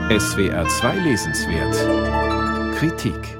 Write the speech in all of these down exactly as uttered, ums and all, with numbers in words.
S W R zwei Lesenswert Kritik.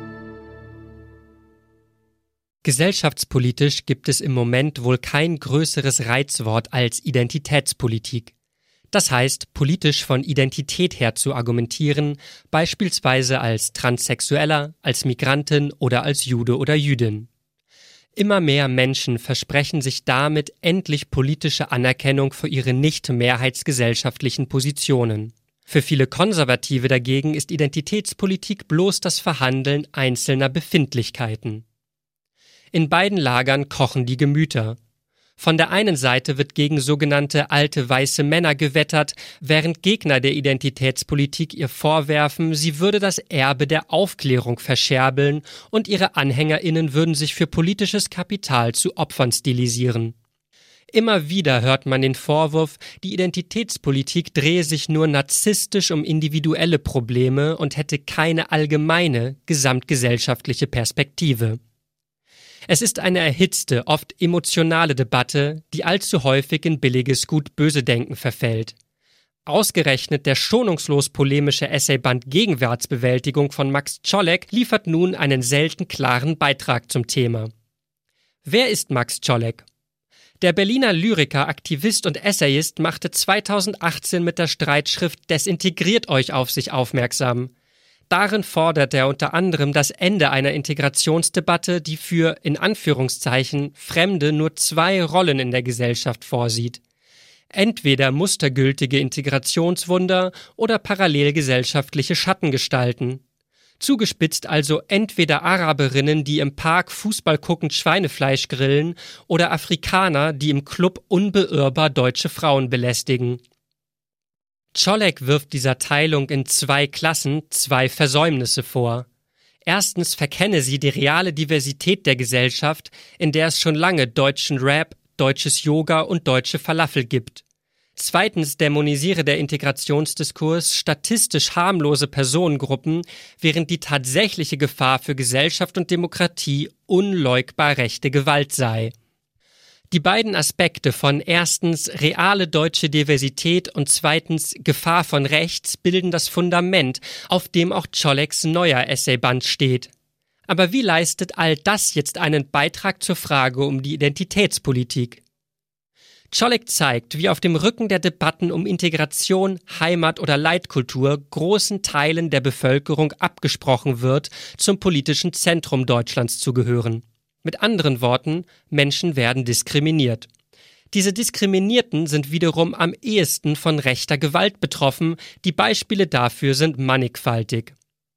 Gesellschaftspolitisch gibt es im Moment wohl kein größeres Reizwort als Identitätspolitik. Das heißt, politisch von Identität her zu argumentieren, beispielsweise als Transsexueller, als Migrantin oder als Jude oder Jüdin. Immer mehr Menschen versprechen sich damit endlich politische Anerkennung für ihre nicht mehrheitsgesellschaftlichen Positionen. Für viele Konservative dagegen ist Identitätspolitik bloß das Verhandeln einzelner Befindlichkeiten. In beiden Lagern kochen die Gemüter. Von der einen Seite wird gegen sogenannte alte weiße Männer gewettert, während Gegner der Identitätspolitik ihr vorwerfen, sie würde das Erbe der Aufklärung verscherbeln und ihre AnhängerInnen würden sich für politisches Kapital zu Opfern stilisieren. Immer wieder hört man den Vorwurf, die Identitätspolitik drehe sich nur narzisstisch um individuelle Probleme und hätte keine allgemeine, gesamtgesellschaftliche Perspektive. Es ist eine erhitzte, oft emotionale Debatte, die allzu häufig in billiges Gut-Böse-Denken verfällt. Ausgerechnet der schonungslos polemische Essayband Gegenwartsbewältigung von Max Czolek liefert nun einen selten klaren Beitrag zum Thema. Wer ist Max Czolek? Der Berliner Lyriker, Aktivist und Essayist machte zweitausendachtzehn mit der Streitschrift Desintegriert euch auf sich aufmerksam. Darin fordert er unter anderem das Ende einer Integrationsdebatte, die für, in Anführungszeichen, Fremde nur zwei Rollen in der Gesellschaft vorsieht. Entweder mustergültige Integrationswunder oder parallelgesellschaftliche Schattengestalten. Zugespitzt also entweder Araberinnen, die im Park Fußball guckend Schweinefleisch grillen, oder Afrikaner, die im Club unbeirrbar deutsche Frauen belästigen. Czolek wirft dieser Teilung in zwei Klassen zwei Versäumnisse vor. Erstens verkenne sie die reale Diversität der Gesellschaft, in der es schon lange deutschen Rap, deutsches Yoga und deutsche Falafel gibt. Zweitens dämonisiere der Integrationsdiskurs statistisch harmlose Personengruppen, während die tatsächliche Gefahr für Gesellschaft und Demokratie unleugbar rechte Gewalt sei. Die beiden Aspekte von erstens reale deutsche Diversität und zweitens Gefahr von rechts bilden das Fundament, auf dem auch Czoleks neuer Essayband steht. Aber wie leistet all das jetzt einen Beitrag zur Frage um die Identitätspolitik? Czolek zeigt, wie auf dem Rücken der Debatten um Integration, Heimat oder Leitkultur großen Teilen der Bevölkerung abgesprochen wird, zum politischen Zentrum Deutschlands zu gehören. Mit anderen Worten, Menschen werden diskriminiert. Diese Diskriminierten sind wiederum am ehesten von rechter Gewalt betroffen, die Beispiele dafür sind mannigfaltig.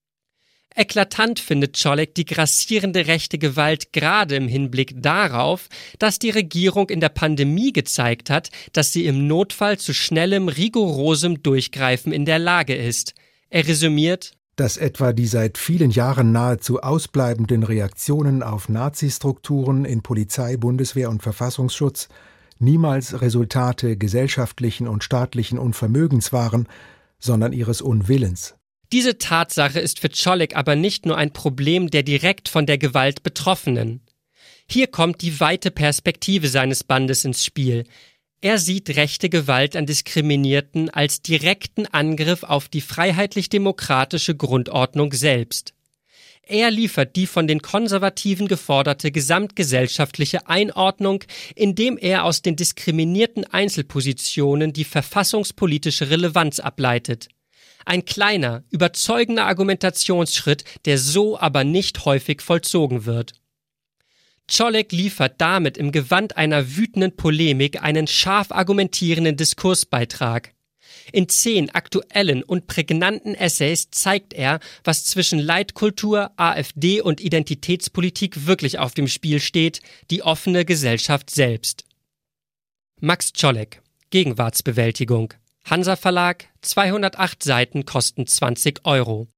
Eklatant findet Czolek die grassierende rechte Gewalt gerade im Hinblick darauf, dass die Regierung in der Pandemie gezeigt hat, dass sie im Notfall zu schnellem, rigorosem Durchgreifen in der Lage ist. Er resümiert: Dass etwa die seit vielen Jahren nahezu ausbleibenden Reaktionen auf Nazi-Strukturen in Polizei, Bundeswehr und Verfassungsschutz niemals Resultate gesellschaftlichen und staatlichen Unvermögens waren, sondern ihres Unwillens. Diese Tatsache ist für Czolek aber nicht nur ein Problem der direkt von der Gewalt Betroffenen. Hier kommt die weite Perspektive seines Bandes ins Spiel. Er sieht rechte Gewalt an Diskriminierten als direkten Angriff auf die freiheitlich-demokratische Grundordnung selbst. Er liefert die von den Konservativen geforderte gesamtgesellschaftliche Einordnung, indem er aus den diskriminierten Einzelpositionen die verfassungspolitische Relevanz ableitet. Ein kleiner, überzeugender Argumentationsschritt, der so aber nicht häufig vollzogen wird. Czolek liefert damit im Gewand einer wütenden Polemik einen scharf argumentierenden Diskursbeitrag. In zehn aktuellen und prägnanten Essays zeigt er, was zwischen Leitkultur, AfD und Identitätspolitik wirklich auf dem Spiel steht, die offene Gesellschaft selbst. Max Czolek, Gegenwartsbewältigung. Hansa Verlag, zweihundertacht Seiten kosten zwanzig Euro.